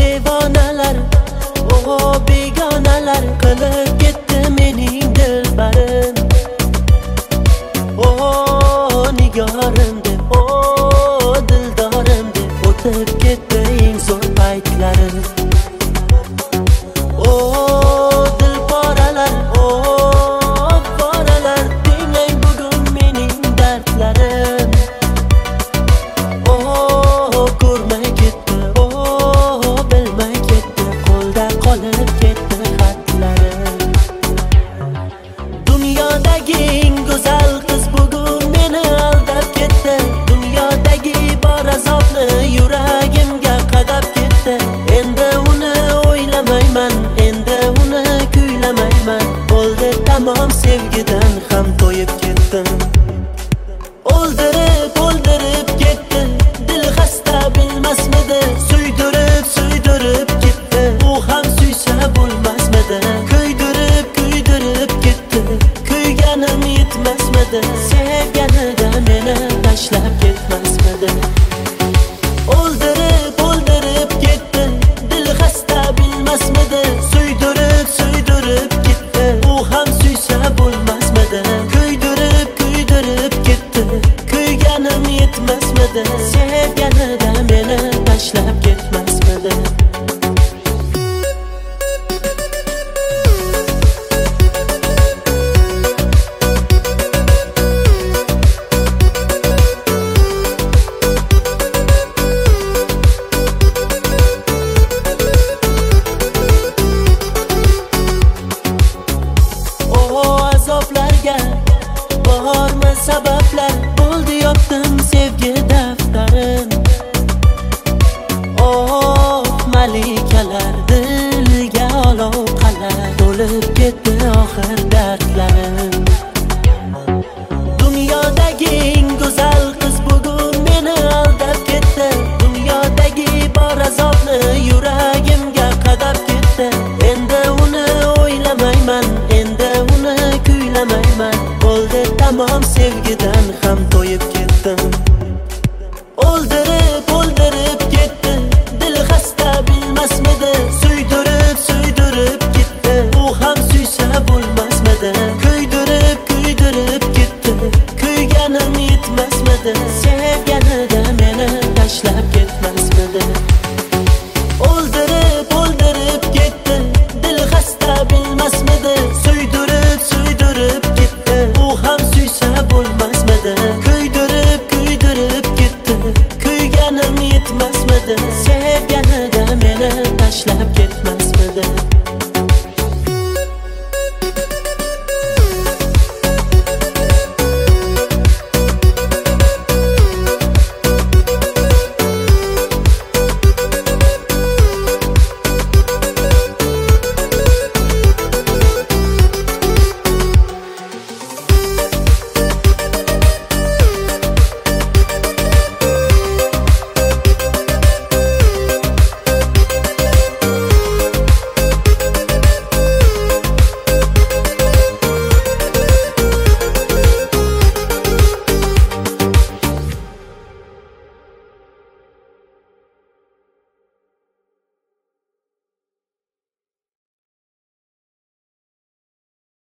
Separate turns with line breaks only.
devonalar, begonalar qilib ketdi mening dilbarim. Nigorim deb, dildorim deb o'tib ketdi eng zo'r paytlarim. Dilporalar, poralar, tinglang bugun mening dardlarim. Ko'rmay ketdi, bilmay ketdi, qo'lda qolib ketdi xatlarim. Dunyodagi eng go'zal qiz bugun meni aldab ketdi. Dunyodagi bor azobni yuragimga qadab ketdi. Endi uni o'ylamayman, endi uni kuylamayman. Bo'ldi tamom, sevgidan ham to'yib ketdim. O'ldirib ketdi, dil xasta bilmasmidi. Suydirib ketdi, u ham suysa bo'lmasmidi. Kuydirib ketdi, kuyganim yetmasmidi. Sevganida meni tashlab ketmasmidi. O'ldirib ketdi, dil xasta bilmasmidi. Suydirib ketdi, u ham suysa bo'lmasmidi. Kuydirib ketdi, kuyganim yetmasmidi. Sevganida meni tashlab ketmasmidi. Azoblarga bormi sabablar, bo'ldi yopdim sevgi daftarim. Malikalar, dilga olov qalar, to'lib ketdi oxir dardlarim. Dunyodagi eng go'zal qiz bugun meni aldab ketdi. Dunyodagi bor azobni yuragimga qadab ketdi. Endi uni o'ylamayman, endi uni kuylamayman. Bo'ldi tamom, sevgidan ham to'yib ketdim. O'ldirib ketdi, dil xasta bilmasmidi. Suydirib ketdi, u ham suysa bo'lmasmidi. Kuydirib ketdi, kuyganim yetmasmidi. Sevganida meni tashlab ketmasmidi.